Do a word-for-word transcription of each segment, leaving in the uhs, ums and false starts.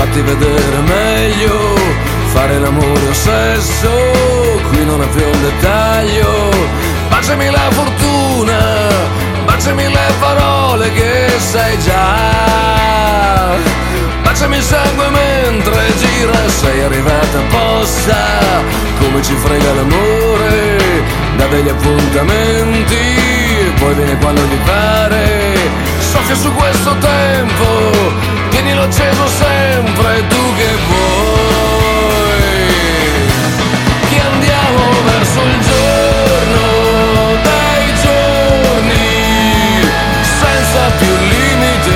fatti vedere meglio, fare l'amore o sesso, qui non è più un dettaglio. Baciami la fortuna, baciami le parole che sai già, baciami il sangue mentre gira, sei arrivata apposta, come ci frega l'amore, da degli appuntamenti, poi viene quando ti pare, soffia su questo tempo, tienilo acceso sempre, tu che vuoi, che andiamo verso il giorno dei giorni, senza più limiti,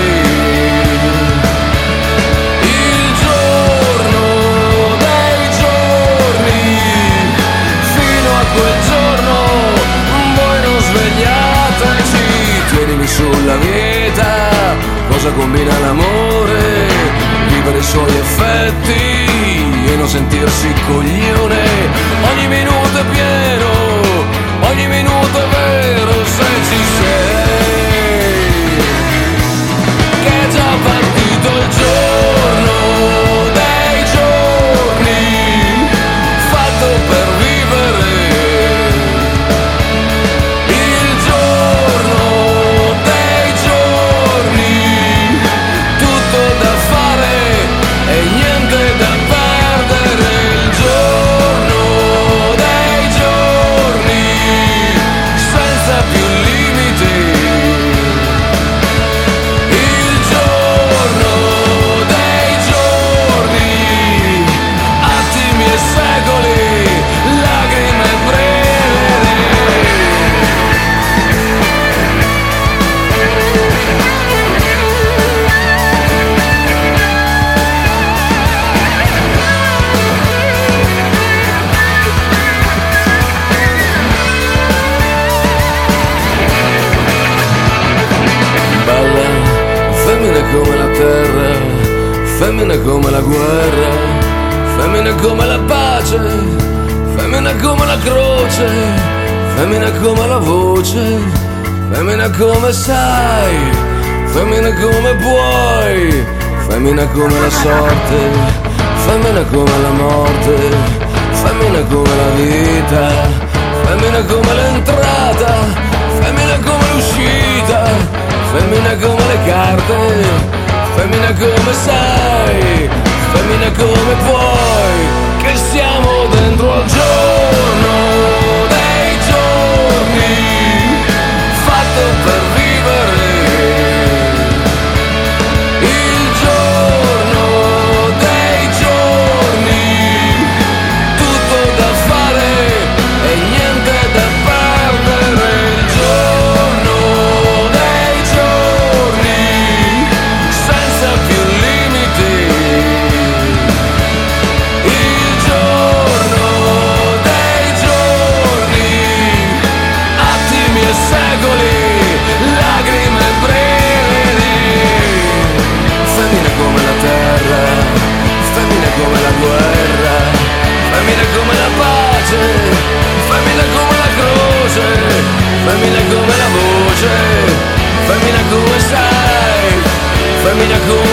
il giorno dei giorni, fino a quel giorno voi non svegliateci, tienimi sulla vita, cosa combina l'amore, vivere i suoi effetti e non sentirsi coglione, ogni minuto è pieno, ogni minuto è vero se ci sei, che è già partito il giorno dei giorni, fatto per vivere, il giorno dei giorni, tutto da fare e niente da perdere, il giorno dei giorni, senza più limiti, il giorno dei giorni, attimi e secoli, lacrime e breveri. Bella, femmina come la terra, femmina come la guerra, femmina come la pace, femmina come la croce, femmina come la voce, femmina come sai, femmina come puoi, femmina come la sorte, femmina come la morte, femmina come la vita, femmina come l'entrata, femmina come l'uscita, femmina come le carte, femmina come sai, femmina come puoi, che siamo dentro al giorno dei giorni, fatto per vivere, il giorno dei giorni, tutto da fare e niente da perdere, il giorno dei giorni, senza più limiti, il giorno dei giorni, attimi e secoli, lacrime e breveri, femmina come la terra, femmina come la guerra, femmina come la pace, femmina come la croce, femmina come la voce, femmina come sai, femmina come